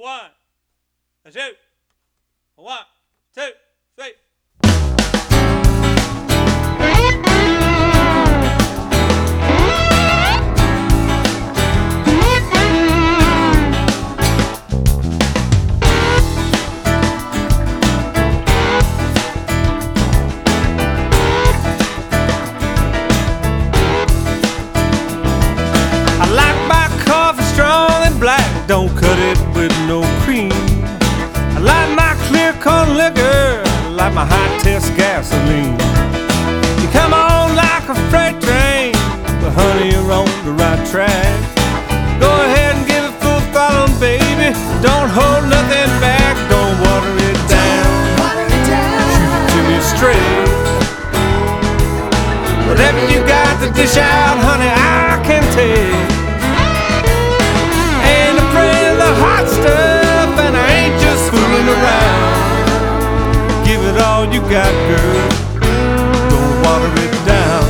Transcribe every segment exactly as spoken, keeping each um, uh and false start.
one, a two, a one, two, three. Don't cut it with no cream. I like my clear corn liquor, I like my high test gasoline. You come on like a freight train, but honey, you're on the right track. Go ahead and give it full throttle, baby. Don't hold nothing back, don't water it down. Shoot it to me straight. Whatever you got to dish out, honey, I can take. Hot stuff, and I ain't just fooling around. Give it all you got, girl. Don't water it down.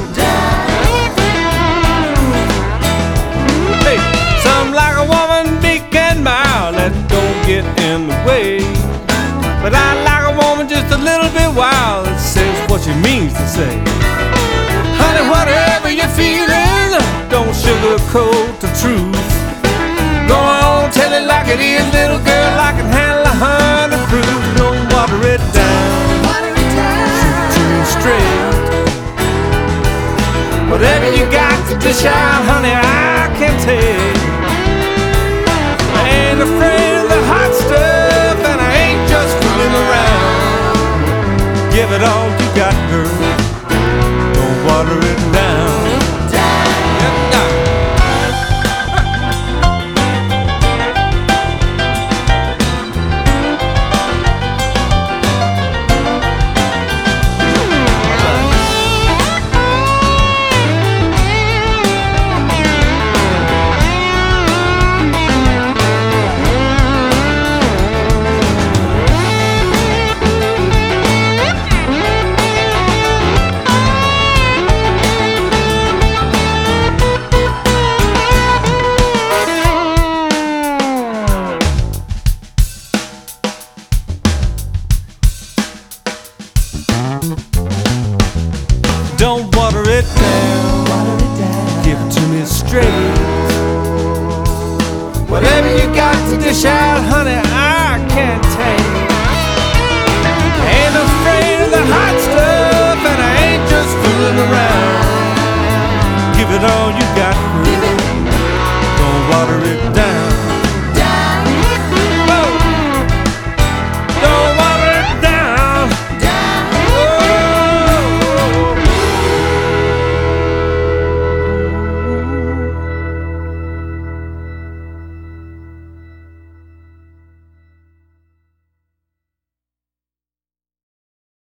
Hey, some like a woman meek and mild, that don't get in the way. But I like a woman just a little bit wild, that says what she means to say. Honey, whatever you're feeling, don't sugarcoat the truth. Go on, tell it like it is, little girl. I can handle a hundred proof. Don't water it down, shoot it to me straight. Whatever you got to dish out, honey, I can take. I ain't afraid of the hot stuff, and I ain't just fooling around. Give it all you got, girl.